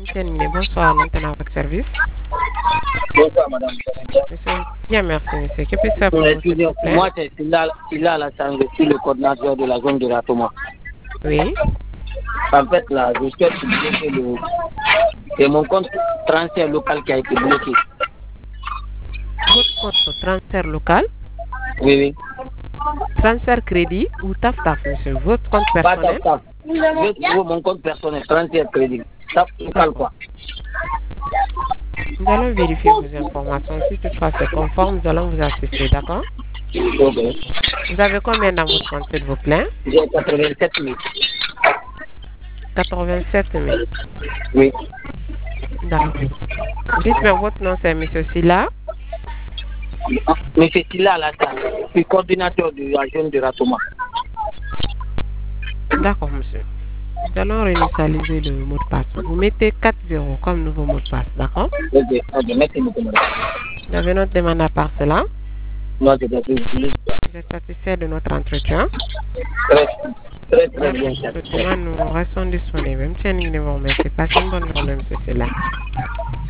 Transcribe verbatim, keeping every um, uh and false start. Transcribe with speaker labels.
Speaker 1: Monsieur, bonsoir, maintenant à votre service.
Speaker 2: Bonsoir, madame.
Speaker 1: Monsieur, bien, merci, monsieur. Que puis-je faire pour
Speaker 2: Euh,
Speaker 1: vous, s'il vous plaît?
Speaker 2: Moi, c'est Silla Silla Alassane, je suis le coordinateur de la zone de Ratoma.
Speaker 1: Oui.
Speaker 2: En fait, là, je souhaite bloquer le... C'est mon compte transfert local qui a été bloqué.
Speaker 1: Votre compte transfert local,
Speaker 2: Oui, oui.
Speaker 1: transfert crédit ou taf taf, monsieur? Votre compte
Speaker 2: Pas
Speaker 1: personnel?
Speaker 2: tap, tap. Je trouve mon compte personnel, transfert crédit. Tap local, quoi.
Speaker 1: Nous allons vérifier vos informations. Si toutefois c'est conforme, nous allons vous assister, d'accord?
Speaker 2: Ok.
Speaker 1: Vous avez combien dans votre compte, s'il vous plaît?
Speaker 2: J'ai quatre-vingt-sept mille.
Speaker 1: quatre-vingt-sept mille.
Speaker 2: Oui.
Speaker 1: D'accord. Dites-moi votre nom, c'est monsieur Silla.
Speaker 2: Monsieur Silla Alassane, je suis coordinateur de la zone de Ratoma.
Speaker 1: D'accord, monsieur. Nous allons réinitialiser le mot de passe. Vous mettez quatre zéro comme nouveau mot de passe, d'accord?
Speaker 2: Ok, ok, merci beaucoup, madame.
Speaker 1: Vous avez notre demande à part cela.
Speaker 2: Moi, je suis
Speaker 1: Vous êtes satisfait de notre entretien?
Speaker 2: très, très, très bien
Speaker 1: Merci.
Speaker 2: satisfait.
Speaker 1: Nous restons disponibles. Monsieur, nous vous remercions. Passez une bonne journée, monsieur Silla.